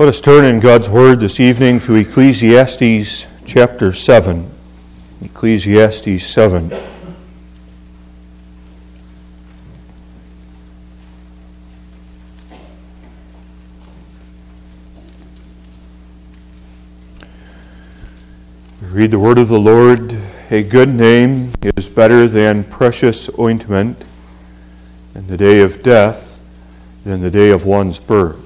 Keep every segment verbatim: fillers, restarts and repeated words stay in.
Let us turn in God's Word this evening to Ecclesiastes chapter seven. Ecclesiastes seven. We read the word of the Lord. A good name is better than precious ointment, and the day of death than the day of one's birth.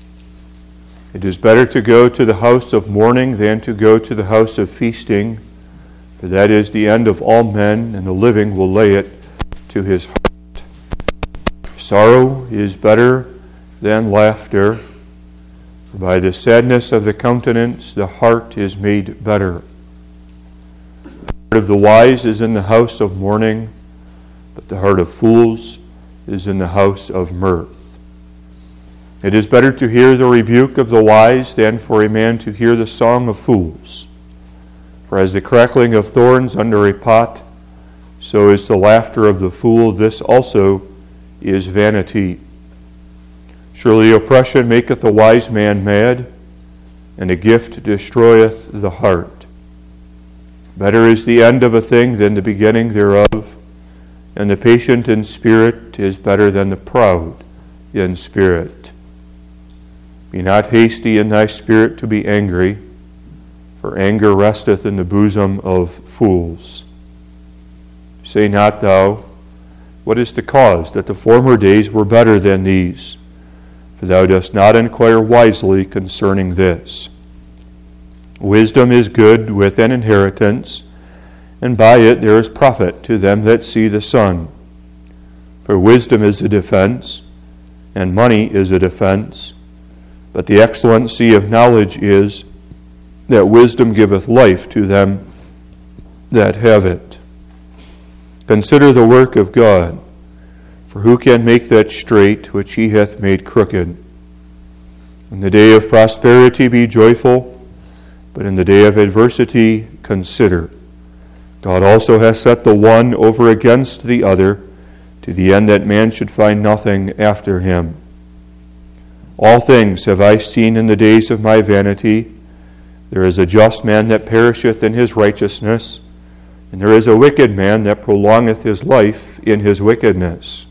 It is better to go to the house of mourning than to go to the house of feasting, for that is the end of all men, and the living will lay it to his heart. Sorrow is better than laughter, for by the sadness of the countenance the heart is made better. The heart of the wise is in the house of mourning, but the heart of fools is in the house of mirth. It is better to hear the rebuke of the wise than for a man to hear the song of fools. For as the crackling of thorns under a pot, so is the laughter of the fool. This also is vanity. Surely oppression maketh a wise man mad, and a gift destroyeth the heart. Better is the end of a thing than the beginning thereof, and the patient in spirit is better than the proud in spirit. Be not hasty in thy spirit to be angry, for anger resteth in the bosom of fools. Say not thou, what is the cause that the former days were better than these? For thou dost not inquire wisely concerning this. Wisdom is good with an inheritance, and by it there is profit to them that see the sun. For wisdom is a defense, and money is a defense. But the excellency of knowledge is that wisdom giveth life to them that have it. Consider the work of God, for who can make that straight which he hath made crooked? In the day of prosperity be joyful, but in the day of adversity consider. God also hath set the one over against the other, to the end that man should find nothing after him. All things have I seen in the days of my vanity. There is a just man that perisheth in his righteousness, and there is a wicked man that prolongeth his life in his wickedness.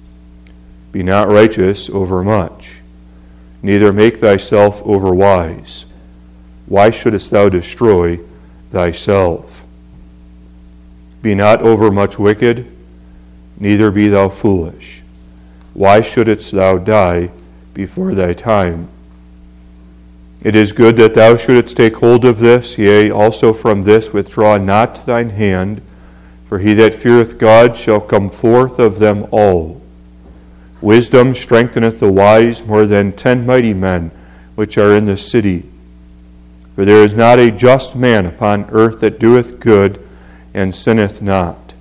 Be not righteous over much, neither make thyself over wise. Why shouldest thou destroy thyself? Be not over much wicked, neither be thou foolish. Why shouldest thou die before thy time? It is good that thou shouldest take hold of this, yea, also from this withdraw not thine hand, for he that feareth God shall come forth of them all. Wisdom strengtheneth the wise more than ten mighty men which are in the city. For there is not a just man upon earth that doeth good and sinneth not.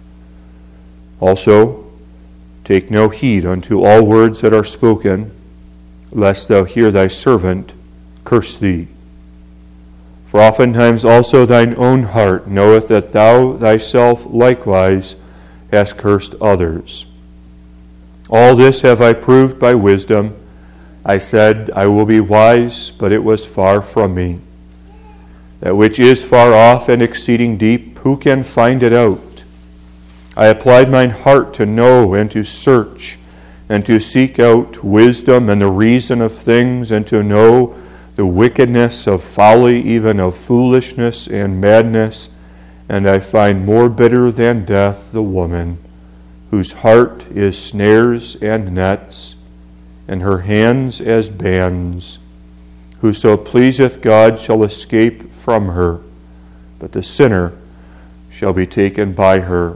Also, take no heed unto all words that are spoken, lest thou hear thy servant curse thee. For oftentimes also thine own heart knoweth that thou thyself likewise hast cursed others. All this have I proved by wisdom. I said, I will be wise, but it was far from me. That which is far off and exceeding deep, who can find it out? I applied mine heart to know and to search, and to seek out wisdom and the reason of things, and to know the wickedness of folly, even of foolishness and madness. And I find more bitter than death the woman, whose heart is snares and nets, and her hands as bands. Whoso pleaseth God shall escape from her, but the sinner shall be taken by her.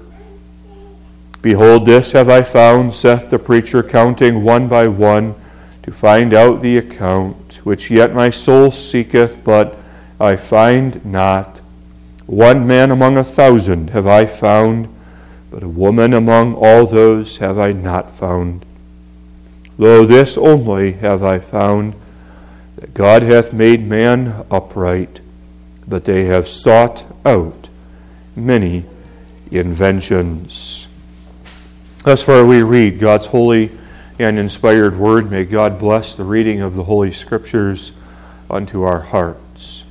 Behold, this have I found, saith the preacher, counting one by one, to find out the account, which yet my soul seeketh, but I find not. One man among a thousand have I found, but a woman among all those have I not found. Lo, this only have I found, that God hath made man upright, but they have sought out many inventions. Thus far we read God's holy and inspired word. May God bless the reading of the Holy Scriptures unto our hearts.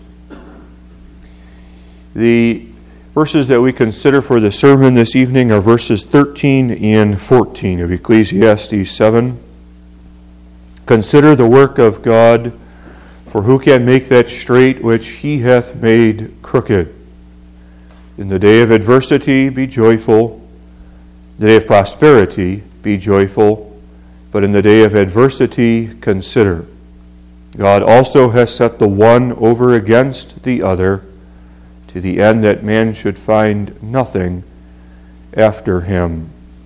The verses that we consider for the sermon this evening are verses thirteen and fourteen of Ecclesiastes seven. Consider the work of God, for who can make that straight which he hath made crooked? In the day of adversity be joyful, the day of prosperity be joyful, but in the day of adversity consider. God also has set the one over against the other, to the end that man should find nothing after him.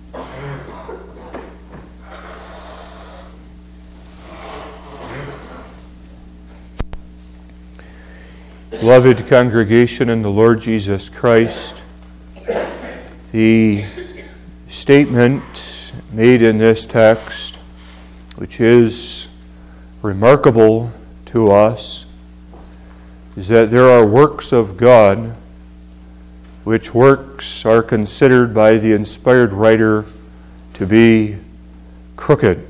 Beloved congregation in the Lord Jesus Christ, the statement made in this text, which is remarkable to us, is that there are works of God, which works are considered by the inspired writer to be crooked.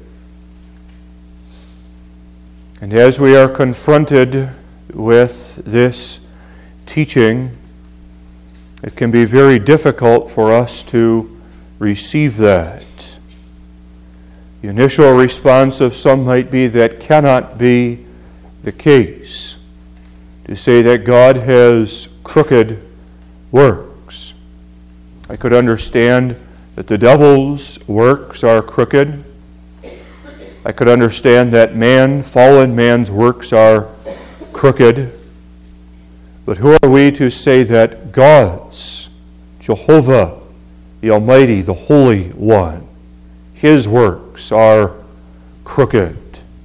And as we are confronted with this teaching, it can be very difficult for us to receive that. The initial response of some might be that cannot be the case. To say that God has crooked works. I could understand that the devil's works are crooked. I could understand that man, fallen man's works are crooked. But who are we to say that God's, Jehovah, the Almighty, the Holy One, His works are crooked?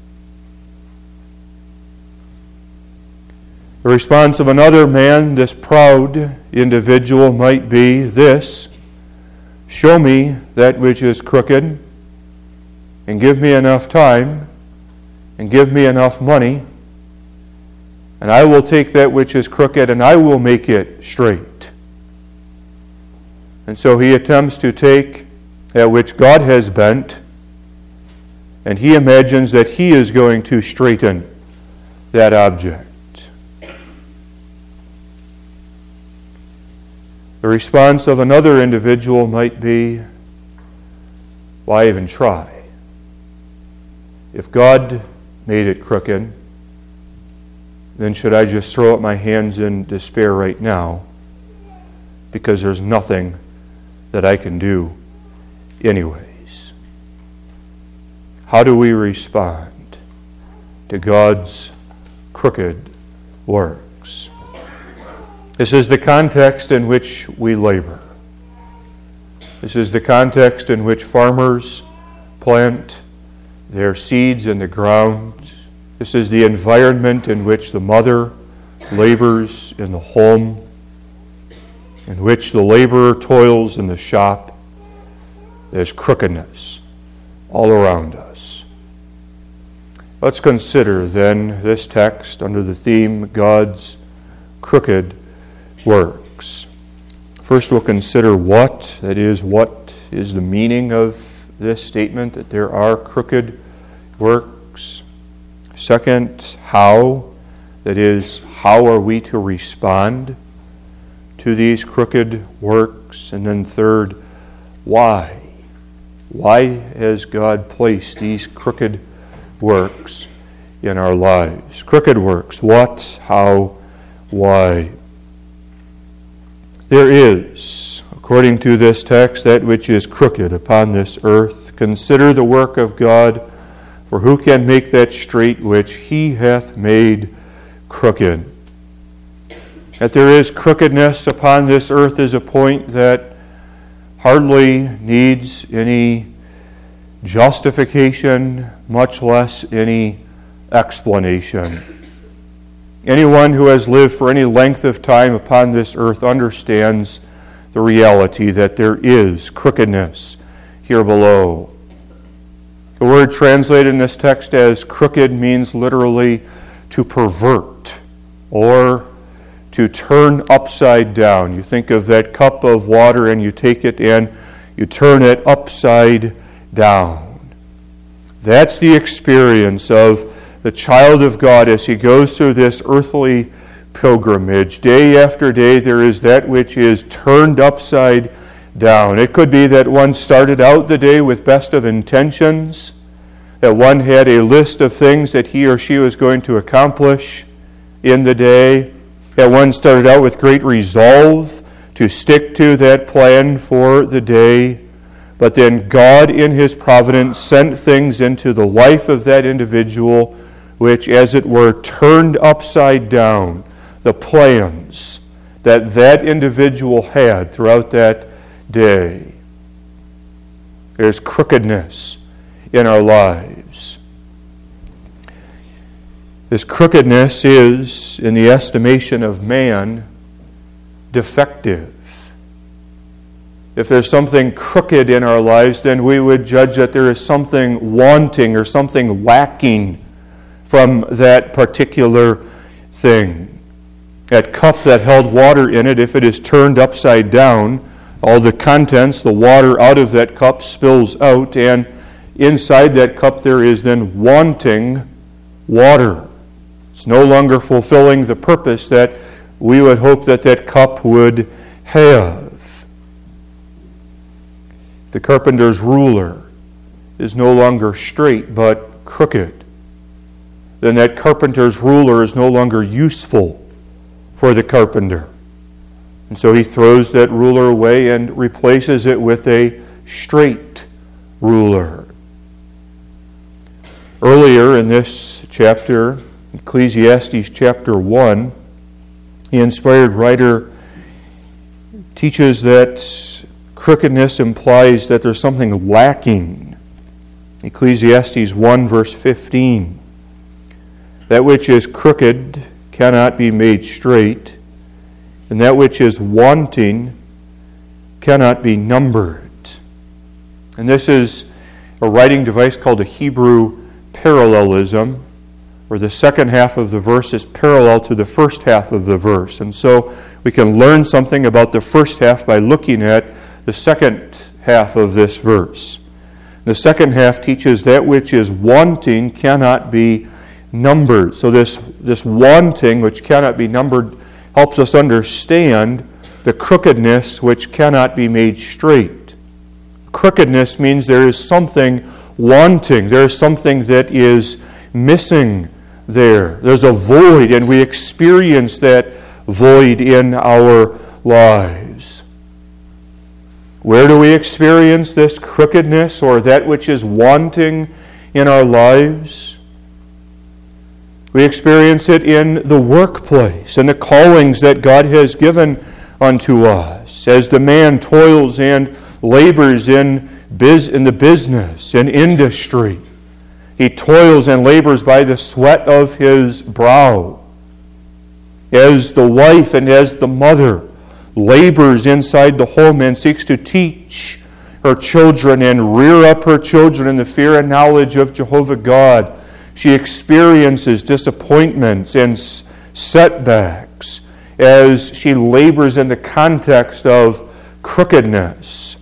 The response of another man, this proud individual, might be this: show me that which is crooked, and give me enough time, and give me enough money, and I will take that which is crooked and I will make it straight. And so he attempts to take that which God has bent, and he imagines that he is going to straighten that object. The response of another individual might be, why even try? If God made it crooked, then should I just throw up my hands in despair right now, because there's nothing that I can do anyways? How do we respond to God's crooked works? This is the context in which we labor. This is the context in which farmers plant their seeds in the ground. This is the environment in which the mother labors in the home, in which the laborer toils in the shop. There's crookedness all around us. Let's consider then this text under the theme, God's crooked works. First, we'll consider what, that is, what is the meaning of this statement, that there are crooked works. Second, how, that is, how are we to respond to these crooked works? And then third, why? Why has God placed these crooked works in our lives? Crooked works, what, how, why? There is, according to this text, that which is crooked upon this earth. Consider the work of God, for who can make that straight which He hath made crooked? That there is crookedness upon this earth is a point that hardly needs any justification, much less any explanation. Anyone who has lived for any length of time upon this earth understands the reality that there is crookedness here below. The word translated in this text as crooked means literally to pervert or to turn upside down. You think of that cup of water and you take it and you turn it upside down. That's the experience of the child of God, as he goes through this earthly pilgrimage, day after day, there is that which is turned upside down. It could be that one started out the day with best of intentions, that one had a list of things that he or she was going to accomplish in the day, that one started out with great resolve to stick to that plan for the day. But then God, in his providence, sent things into the life of that individual which, as it were, turned upside down the plans that that individual had throughout that day. There's crookedness in our lives. This crookedness is, in the estimation of man, defective. If there's something crooked in our lives, then we would judge that there is something wanting or something lacking from that particular thing. That cup that held water in it, if it is turned upside down, all the contents, the water out of that cup spills out, and inside that cup there is then wanting water. It's no longer fulfilling the purpose that we would hope that that cup would have. The carpenter's ruler is no longer straight but crooked. Then that carpenter's ruler is no longer useful for the carpenter. And so he throws that ruler away and replaces it with a straight ruler. Earlier in this chapter, Ecclesiastes chapter one, the inspired writer teaches that crookedness implies that there's something lacking. Ecclesiastes one verse fifteen. That which is crooked cannot be made straight, and that which is wanting cannot be numbered. And this is a writing device called a Hebrew parallelism, where the second half of the verse is parallel to the first half of the verse. And so we can learn something about the first half by looking at the second half of this verse. The second half teaches that which is wanting cannot be numbered. So this, this wanting, which cannot be numbered, helps us understand the crookedness which cannot be made straight. Crookedness means there is something wanting. There is something that is missing there. There's a void, and we experience that void in our lives. Where do we experience this crookedness or that which is wanting in our lives? We experience it in the workplace and the callings that God has given unto us. As the man toils and labors in, biz, in the business and industry, he toils and labors by the sweat of his brow. As the wife and as the mother labors inside the home and seeks to teach her children and rear up her children in the fear and knowledge of Jehovah God, she experiences disappointments and setbacks as she labors in the context of crookedness.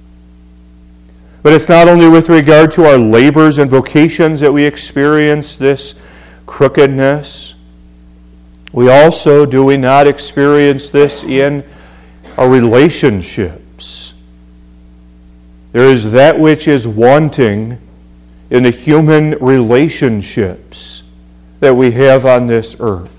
But it's not only with regard to our labors and vocations that we experience this crookedness. We also, do we not, experience this in our relationships? There is that which is wanting in the human relationships that we have on this earth.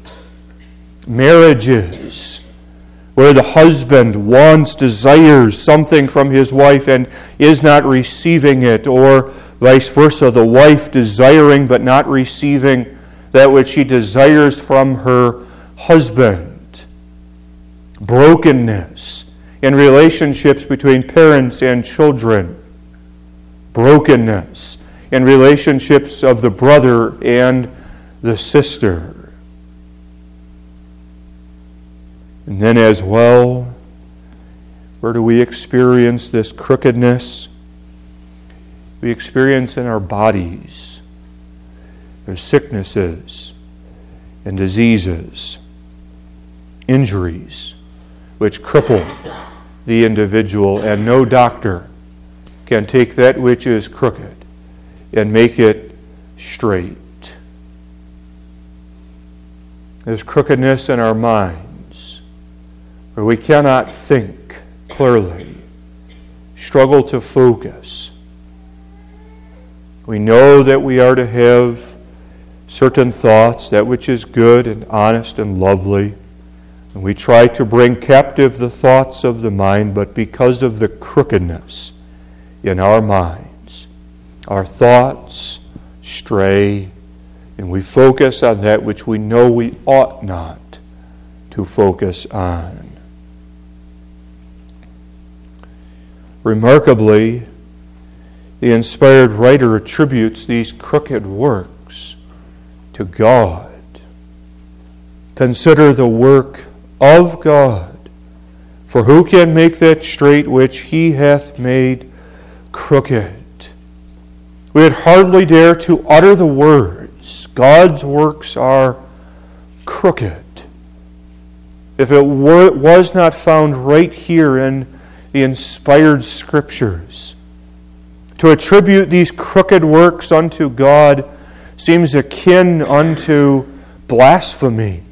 Marriages, where the husband wants, desires something from his wife and is not receiving it, or vice versa, the wife desiring but not receiving that which she desires from her husband. Brokenness in relationships between parents and children. Brokenness in relationships of the brother and the sister. And then as well, where do we experience this crookedness? We experience in our bodies. There's sicknesses and diseases, injuries, which cripple the individual, and no doctor can take that which is crooked and make it straight. There's crookedness in our minds, where we cannot think clearly, struggle to focus. We know that we are to have certain thoughts, that which is good and honest and lovely, and we try to bring captive the thoughts of the mind, but because of the crookedness in our minds, our thoughts stray, and we focus on that which we know we ought not to focus on. Remarkably, the inspired writer attributes these crooked works to God. Consider the work of God. For who can make that straight which he hath made crooked? We would hardly dare to utter the words, God's works are crooked, if it were, was not found right here in the inspired Scriptures. To attribute these crooked works unto God seems akin unto blasphemy.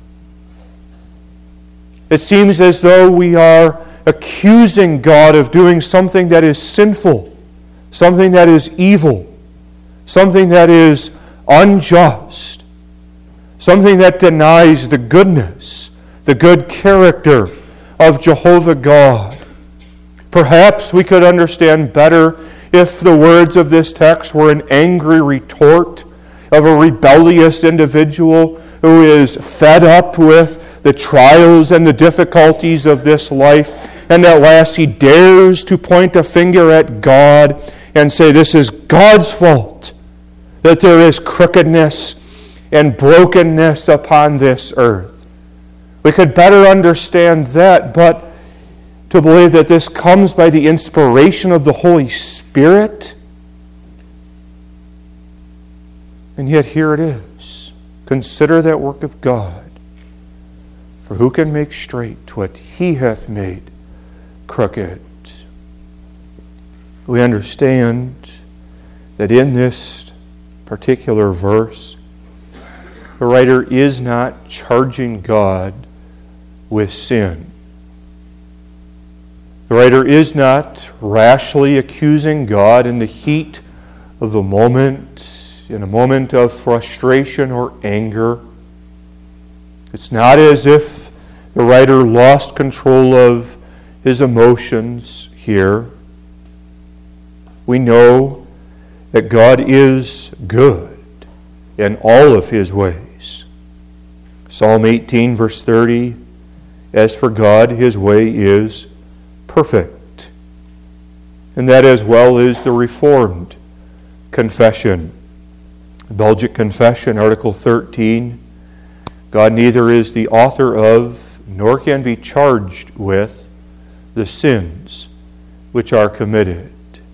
It seems as though we are accusing God of doing something that is sinful, something that is evil, something that is unjust, something that denies the goodness, the good character of Jehovah God. Perhaps we could understand better if the words of this text were an angry retort of a rebellious individual who is fed up with the trials and the difficulties of this life, and at last he dares to point a finger at God and say, this is God's fault that there is crookedness and brokenness upon this earth. We could better understand that, but to believe that this comes by the inspiration of the Holy Spirit, and yet here it is. Consider that work of God. For who can make straight what he hath made crooked? We understand that in this particular verse, the writer is not charging God with sin. The writer is not rashly accusing God in the heat of the moment, in a moment of frustration or anger. It's not as if the writer lost control of his emotions here. We know that God is good in all of his ways. Psalm eighteen, verse thirty, as for God, his way is perfect. And that as well is the Reformed confession. The Belgic Confession, Article thirteen, God neither is the author of, nor can be charged with, the sins which are committed.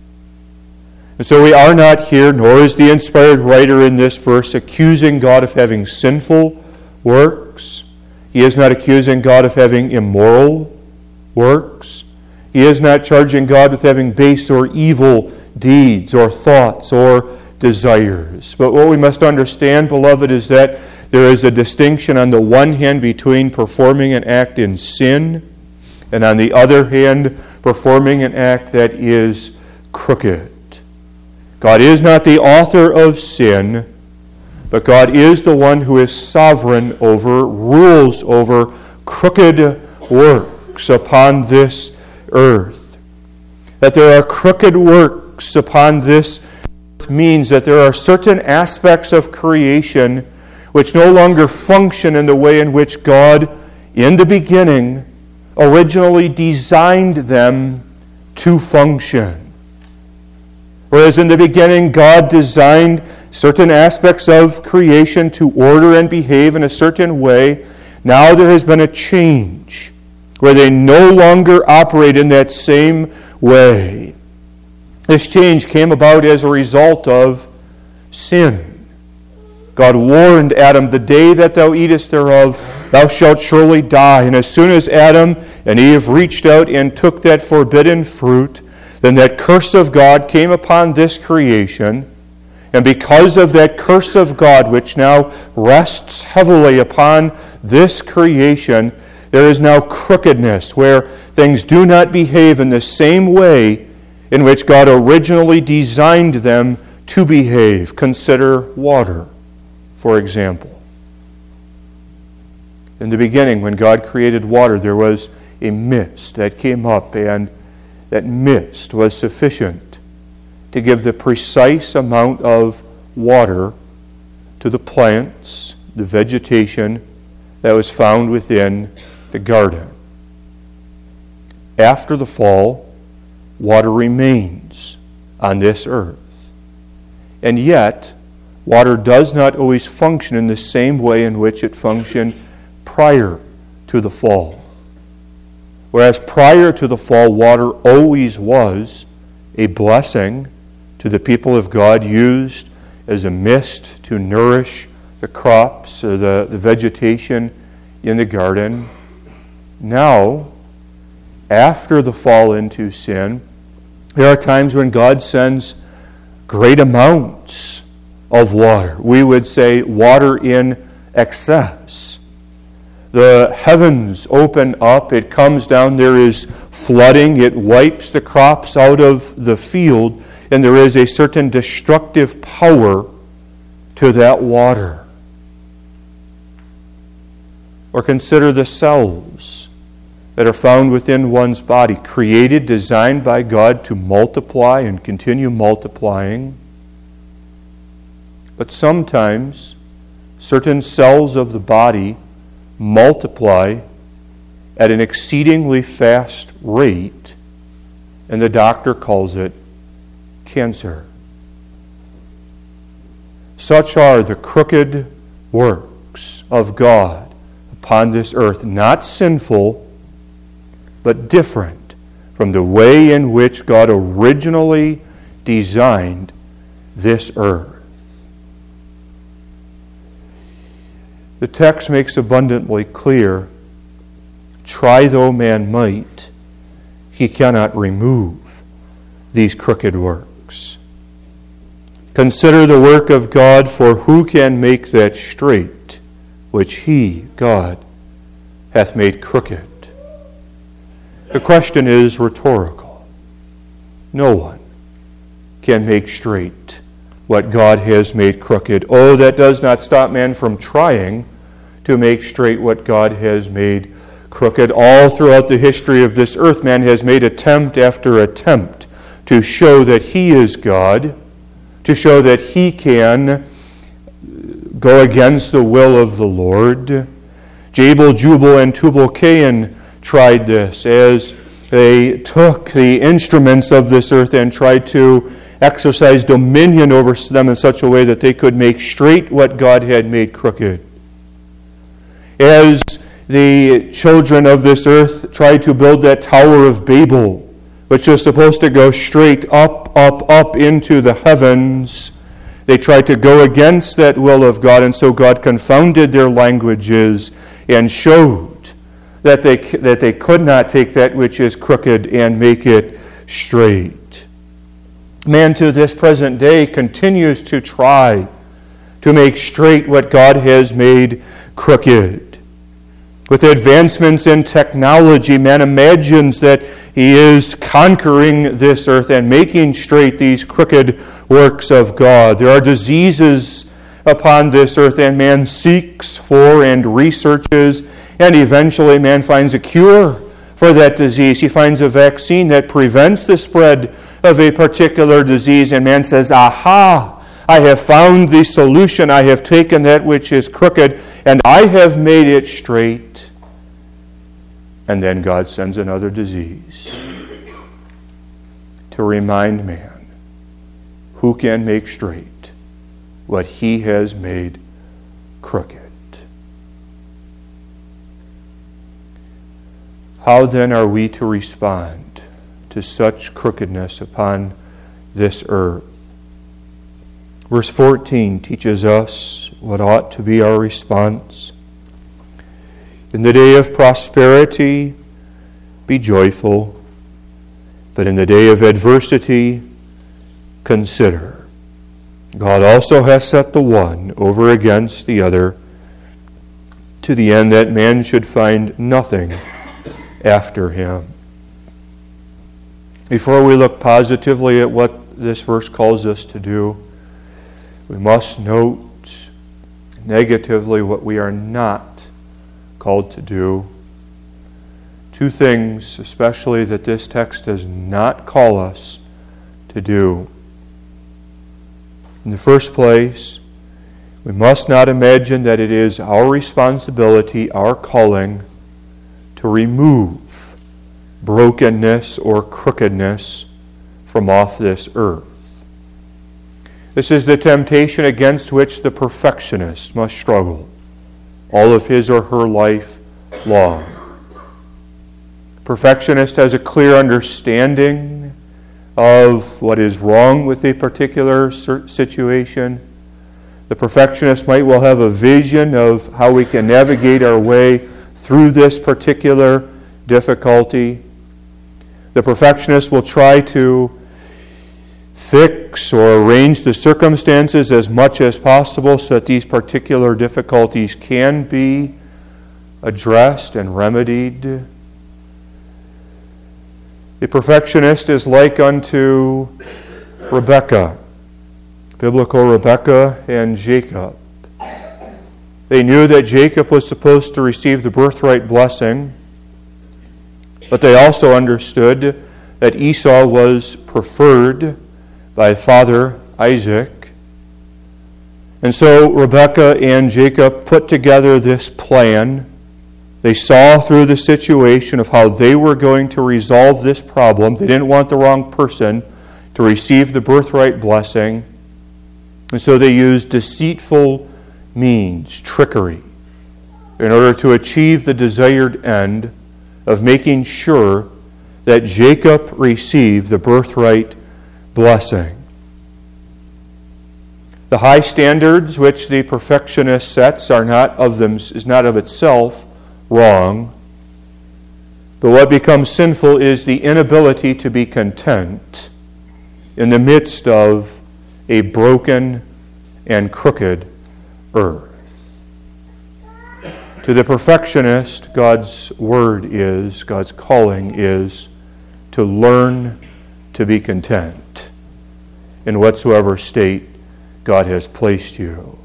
And so we are not here, nor is the inspired writer in this verse accusing God of having sinful works. He is not accusing God of having immoral works. He is not charging God with having base or evil deeds or thoughts or desires. But what we must understand, beloved, is that there is a distinction on the one hand between performing an act in sin and on the other hand performing an act that is crooked. God is not the author of sin, but God is the one who is sovereign over, rules over crooked works upon this earth. That there are crooked works upon this earth means that there are certain aspects of creation which no longer function in the way in which God, in the beginning, originally designed them to function. Whereas in the beginning, God designed certain aspects of creation to order and behave in a certain way, now there has been a change where they no longer operate in that same way. This change came about as a result of sin. God warned Adam, the day that thou eatest thereof, thou shalt surely die. And as soon as Adam and Eve reached out and took that forbidden fruit, then that curse of God came upon this creation, And because of that curse of God, which now rests heavily upon this creation, there is now crookedness, where things do not behave in the same way in which God originally designed them to behave. Consider water, for example. In the beginning, when God created water, there was a mist that came up, and that mist was sufficient to give the precise amount of water to the plants, the vegetation that was found within the garden. After the fall, water remains on this earth. And yet, water does not always function in the same way in which it functioned prior to the fall. Whereas prior to the fall, water always was a blessing to the people of God, used as a mist to nourish the crops or the, the vegetation in the garden. Now, after the fall into sin, there are times when God sends great amounts of water. We would say water in excess. The heavens open up, it comes down, there is flooding, it wipes the crops out of the field, and there is a certain destructive power to that water. Or consider the cells that are found within one's body, created, designed by God to multiply and continue multiplying. But sometimes certain cells of the body multiply at an exceedingly fast rate, and the doctor calls it cancer. Such are the crooked works of God upon this earth, not sinful, but different from the way in which God originally designed this earth. The text makes abundantly clear, try though man might, he cannot remove these crooked works. Consider the work of God, for who can make that straight which he, God, hath made crooked? The question is rhetorical. No one can make straight what God has made crooked. Oh, that does not stop man from trying to make straight what God has made crooked. All throughout the history of this earth, man has made attempt after attempt to show that he is God, to show that he can go against the will of the Lord. Jabal, Jubal, and Tubal-Cain tried this as they took the instruments of this earth and tried to exercise dominion over them in such a way that they could make straight what God had made crooked. As the children of this earth tried to build that Tower of Babel, which was supposed to go straight up, up, up into the heavens, they tried to go against that will of God, and so God confounded their languages and showed that they, that they could not take that which is crooked and make it straight. Man to this present day continues to try to make straight what God has made crooked. With advancements in technology, man imagines that he is conquering this earth and making straight these crooked works of God. There are diseases upon this earth, and man seeks for and researches, and eventually man finds a cure for that disease. He finds a vaccine that prevents the spread of a particular disease, and man says, aha, I have found the solution. I have taken that which is crooked, and I have made it straight. And then God sends another disease to remind man, who can make straight what he has made crooked? How then are we to respond to such crookedness upon this earth? Verse fourteen teaches us what ought to be our response. In the day of prosperity, be joyful, but in the day of adversity, consider God also has set the one over against the other, to the end that man should find nothing after him. Before we look positively at what this verse calls us to do, we must note negatively what we are not called to do. Two things, especially, that this text does not call us to do. In the first place, we must not imagine that it is our responsibility, our calling, to remove brokenness or crookedness from off this earth. This is the temptation against which the perfectionist must struggle all of his or her life long. Perfectionist has a clear understanding of what is wrong with a particular situation. The perfectionist might well have a vision of how we can navigate our way through this particular difficulty. The perfectionist will try to fix or arrange the circumstances as much as possible so that these particular difficulties can be addressed and remedied. The perfectionist is like unto Rebekah, biblical Rebekah and Jacob. They knew that Jacob was supposed to receive the birthright blessing, but they also understood that Esau was preferred by father Isaac. And so Rebekah and Jacob put together this plan. They saw through the situation of how they were going to resolve this problem. They didn't want the wrong person to receive the birthright blessing. And so they used deceitful means, trickery, in order to achieve the desired end of making sure that Jacob received the birthright blessing. The high standards which the perfectionist sets are not of them, is not of itself wrong. But what becomes sinful is the inability to be content in the midst of a broken and crooked earth. To the perfectionist, God's word is, God's calling is to learn to be content in whatsoever state God has placed you.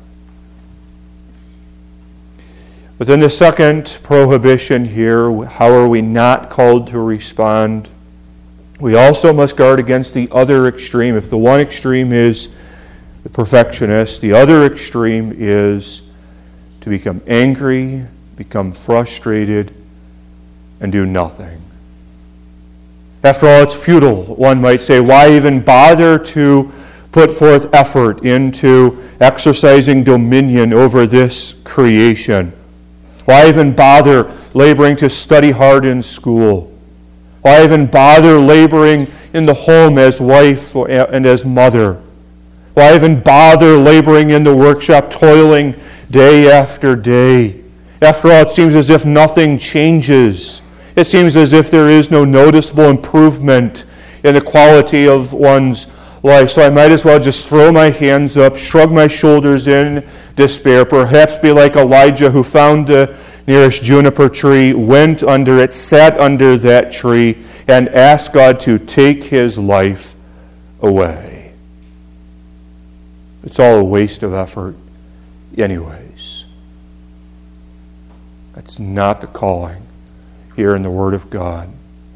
But then the second prohibition here, how are we not called to respond? We also must guard against the other extreme. If the one extreme is the perfectionist, the other extreme is to become angry, become frustrated, and do nothing. After all, it's futile, one might say. Why even bother to put forth effort into exercising dominion over this creation? Why even bother laboring to study hard in school? Why even bother laboring in the home as wife and as mother? Why even bother laboring in the workshop, toiling day after day? After all, it seems as if nothing changes. It seems as if there is no noticeable improvement in the quality of one's life. So I might as well just throw my hands up, shrug my shoulders in despair, perhaps be like Elijah, who found the nearest juniper tree, went under it, sat under that tree, and asked God to take his life away. It's all a waste of effort anyways. That's not the calling here in the Word of God.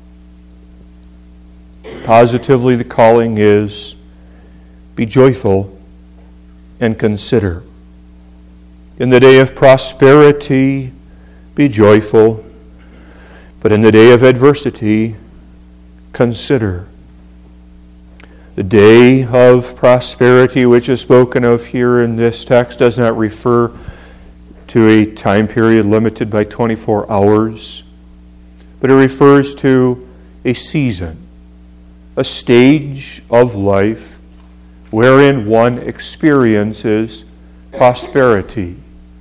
Positively, the calling is be joyful and consider. In the day of prosperity, be joyful, but in the day of adversity, consider. The day of prosperity, which is spoken of here in this text, does not refer to a time period limited by twenty-four hours, but it refers to a season, a stage of life wherein one experiences prosperity.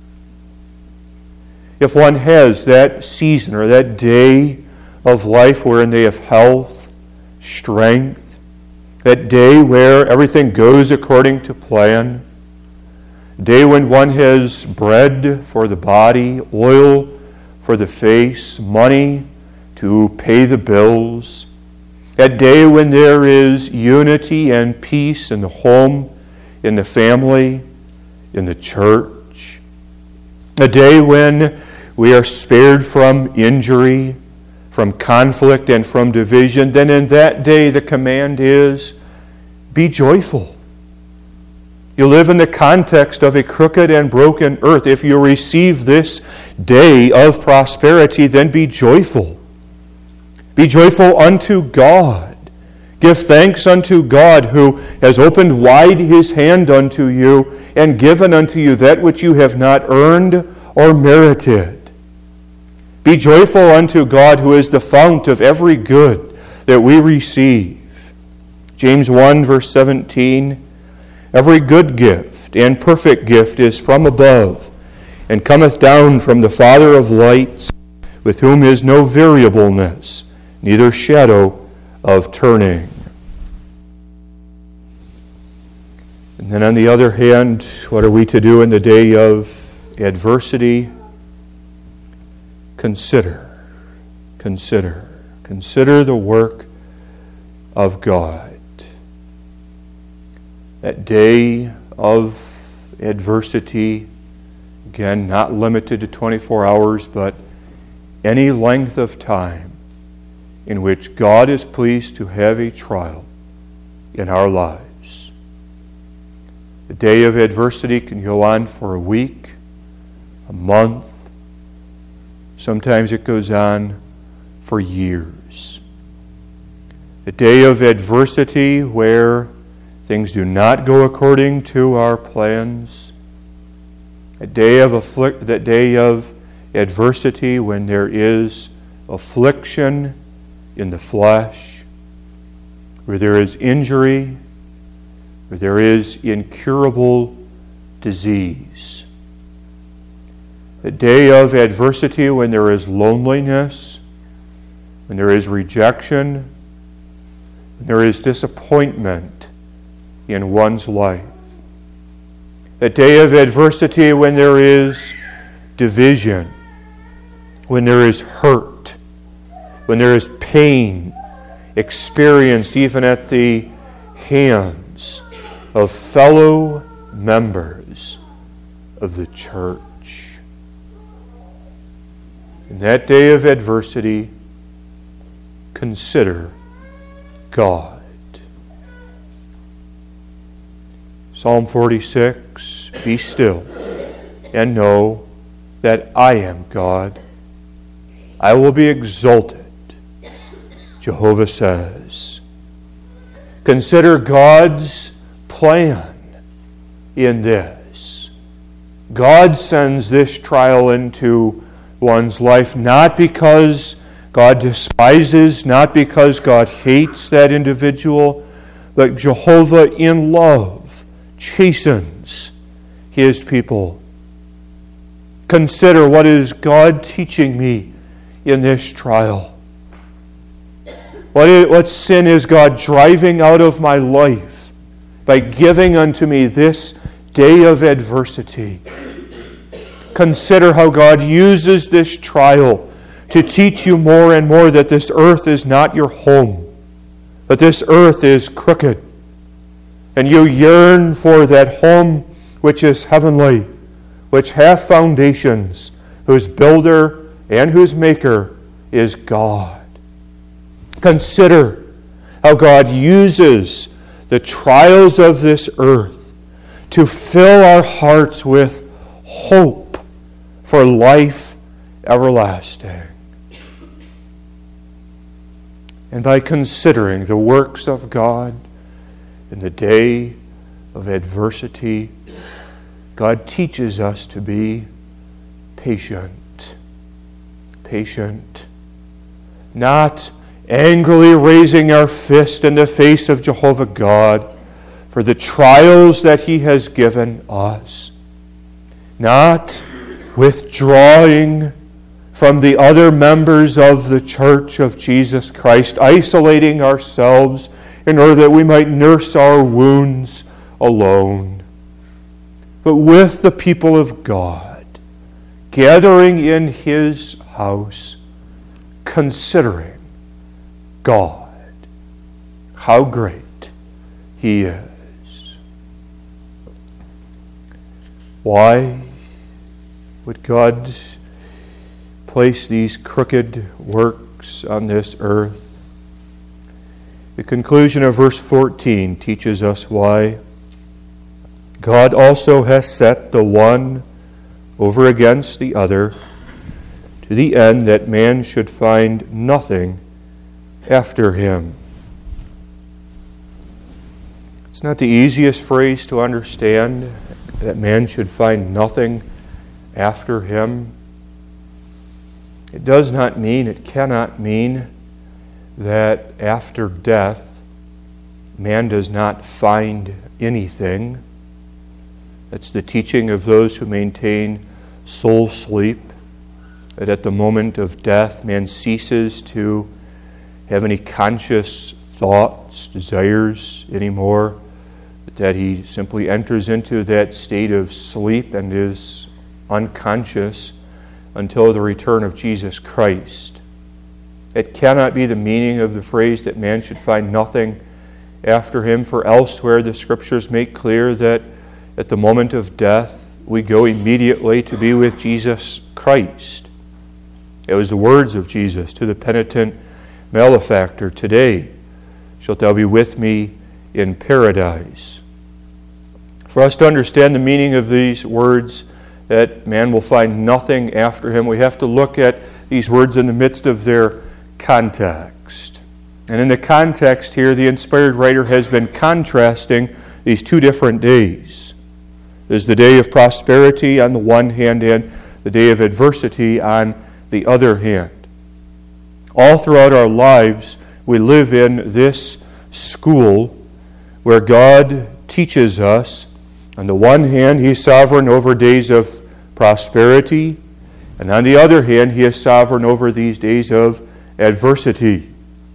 If one has that season or that day of life wherein they have health, strength, That day where everything goes according to plan. A day when one has bread for the body, oil for the face, money to pay the bills. That day when there is unity and peace in the home, in the family, in the church. A day when we are spared from injury, from conflict, and from division. Then in that day the command is, be joyful. You live in the context of a crooked and broken earth. If you receive this day of prosperity, then be joyful. Be joyful unto God. Give thanks unto God who has opened wide his hand unto you and given unto you that which you have not earned or merited. Be joyful unto God who is the fount of every good that we receive. James one verse seventeen, every good gift and perfect gift is from above, and cometh down from the Father of lights, with whom is no variableness, neither shadow of turning. And then on the other hand, what are we to do in the day of adversity? Consider, consider, consider the work of God. That day of adversity, again, not limited to twenty-four hours, but any length of time in which God is pleased to have a trial in our lives. The day of adversity can go on for a week, a month. Sometimes it goes on for years. The day of adversity where things do not go according to our plans. A day of afflict, that day of adversity when there is affliction in the flesh, where there is injury, where there is incurable disease. The day of adversity when there is loneliness, when there is rejection, when there is disappointment in one's life. The day of adversity when there is division, when there is hurt, when there is pain experienced even at the hands of fellow members of the church. In that day of adversity, consider God. Psalm forty-six, be still and know that I am God. I will be exalted, Jehovah says. Consider God's plan in this. God sends this trial into one's life not because God despises, not because God hates that individual, but Jehovah in love chastens his people. Consider, what is God teaching me in this trial? What, is, what sin is God driving out of my life by giving unto me this day of adversity? Consider how God uses this trial to teach you more and more that this earth is not your home, that this earth is crooked, and you yearn for that home which is heavenly, which hath foundations, whose builder and whose maker is God. Consider how God uses the trials of this earth to fill our hearts with hope for life everlasting. And by considering the works of God in the day of adversity, God teaches us to be patient. Patient. Not angrily raising our fist in the face of Jehovah God for the trials that He has given us. Not withdrawing from the other members of the Church of Jesus Christ, isolating ourselves in order that we might nurse our wounds alone, but with the people of God, gathering in His house, considering God, how great He is. Why would God place these crooked works on this earth? The conclusion of verse fourteen teaches us why. God also has set the one over against the other, to the end that man should find nothing after him. It's not the easiest phrase to understand, that man should find nothing after him. It does not mean, it cannot mean, that after death, man does not find anything. That's the teaching of those who maintain soul sleep, that at the moment of death, man ceases to have any conscious thoughts, desires anymore, that he simply enters into that state of sleep and is unconscious until the return of Jesus Christ. It cannot be the meaning of the phrase that man should find nothing after him, for elsewhere the Scriptures make clear that at the moment of death we go immediately to be with Jesus Christ. It was the words of Jesus to the penitent malefactor, "Today shalt thou be with me in paradise." For us to understand the meaning of these words, that man will find nothing after him, we have to look at these words in the midst of their context. And in the context here, the inspired writer has been contrasting these two different days. There's the day of prosperity on the one hand and the day of adversity on the other hand. All throughout our lives, we live in this school where God teaches us, on the one hand, He's sovereign over days of prosperity, and on the other hand, He is sovereign over these days of adversity.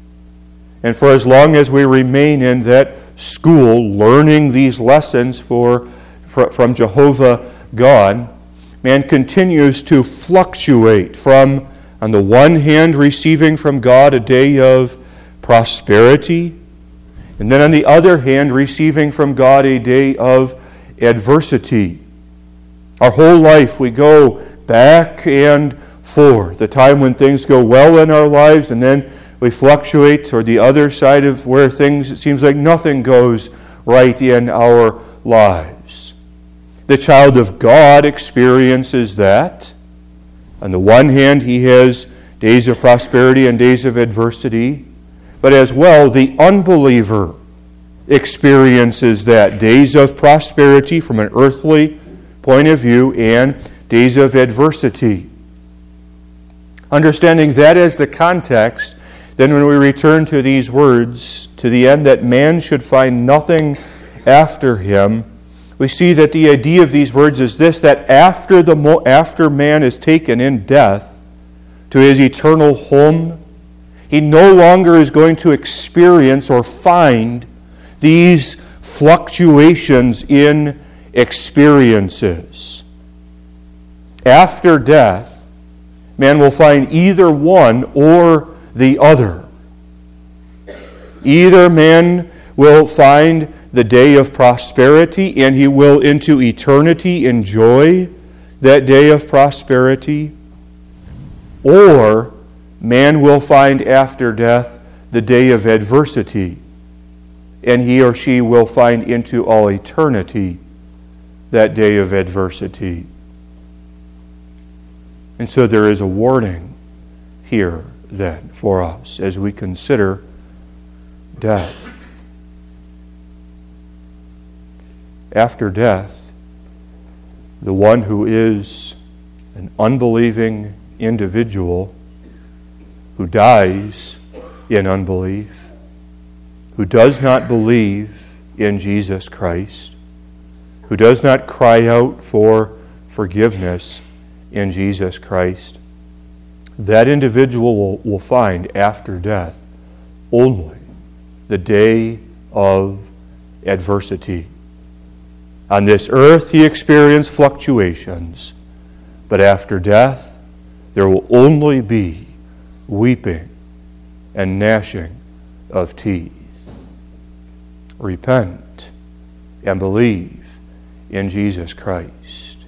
And for as long as we remain in that school, learning these lessons for, for, from Jehovah God, man continues to fluctuate from, on the one hand, receiving from God a day of prosperity, and then on the other hand, receiving from God a day of adversity. Our whole life we go back and forth. The time when things go well in our lives, and then we fluctuate toward the other side of where things, it seems like nothing goes right in our lives. The child of God experiences that. On the one hand, he has days of prosperity and days of adversity, but as well, the unbeliever experiences that. Days of prosperity from an earthly point of view and days of adversity. Understanding that as the context, then when we return to these words, to the end that man should find nothing after him, we see that the idea of these words is this, that after the mo- after man is taken in death to his eternal home, he no longer is going to experience or find these fluctuations in experiences. After death, man will find either one or the other. Either man will find the day of prosperity, and he will into eternity enjoy that day of prosperity, or man will find after death the day of adversity, and he or she will find into all eternity that day of adversity. And so there is a warning here then for us as we consider death. After death, the one who is an unbelieving individual who dies in unbelief, who does not believe in Jesus Christ, who does not cry out for forgiveness in Jesus Christ, that individual will, will find after death only the day of adversity. On this earth he experienced fluctuations, but after death there will only be weeping and gnashing of teeth. Repent and believe in Jesus Christ.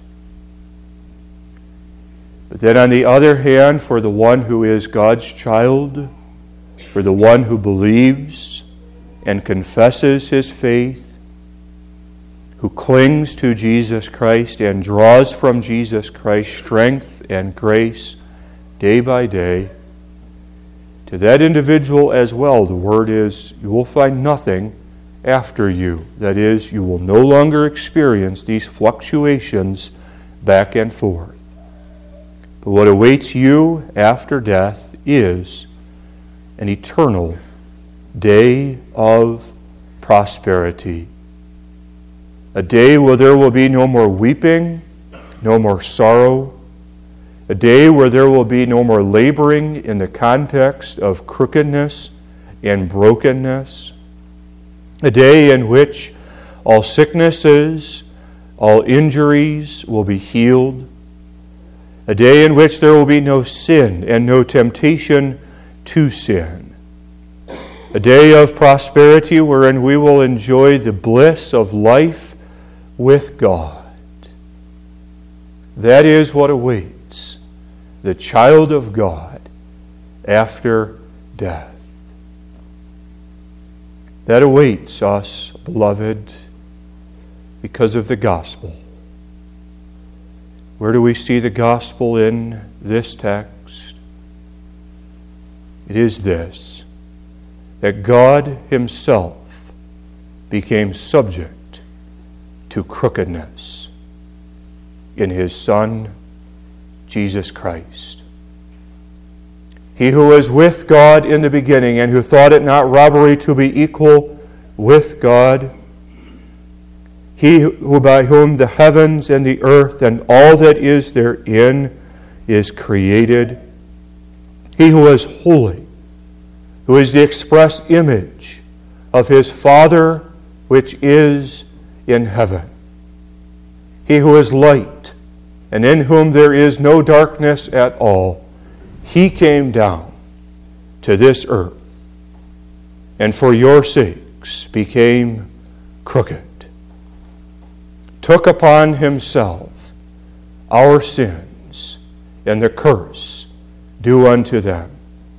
But then on the other hand, for the one who is God's child, for the one who believes and confesses his faith, who clings to Jesus Christ and draws from Jesus Christ strength and grace day by day, to that individual as well, the word is, you will find nothing after you. That is, you will no longer experience these fluctuations back and forth. But what awaits you after death is an eternal day of prosperity. A day where there will be no more weeping, no more sorrow. A day where there will be no more laboring in the context of crookedness and brokenness. A day in which all sicknesses, all injuries will be healed. A day in which there will be no sin and no temptation to sin. A day of prosperity wherein we will enjoy the bliss of life with God. That is what awaits the child of God after death. That awaits us, beloved, because of the gospel. Where do we see the gospel in this text? It is this, that God himself became subject to crookedness in his Son, Jesus Christ. He who was with God in the beginning and who thought it not robbery to be equal with God, he who by whom the heavens and the earth and all that is therein is created, he who is holy, who is the express image of his Father which is in heaven, he who is light, and in whom there is no darkness at all, he came down to this earth, and for your sakes became crooked, took upon himself our sins and the curse due unto them,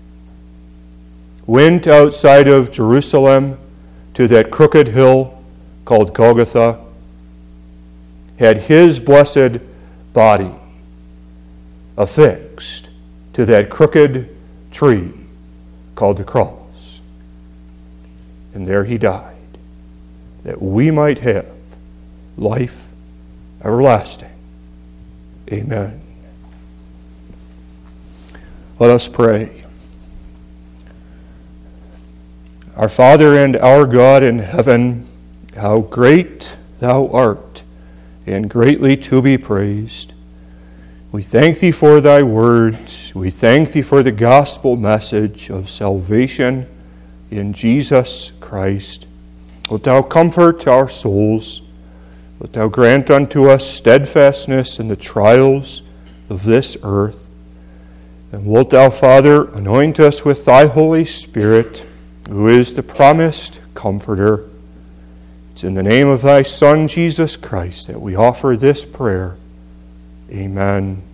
went outside of Jerusalem to that crooked hill called Golgotha, had his blessed body affixed to that crooked tree called the cross. And there he died, that we might have life everlasting. Amen. Let us pray. Our Father and our God in heaven, how great thou art, and greatly to be praised. We thank thee for thy word. We thank thee for the gospel message of salvation in Jesus Christ. Wilt thou comfort our souls? Wilt thou grant unto us steadfastness in the trials of this earth? And wilt thou, Father, anoint us with thy Holy Spirit, who is the promised Comforter. It's in the name of thy Son, Jesus Christ, that we offer this prayer. Amen.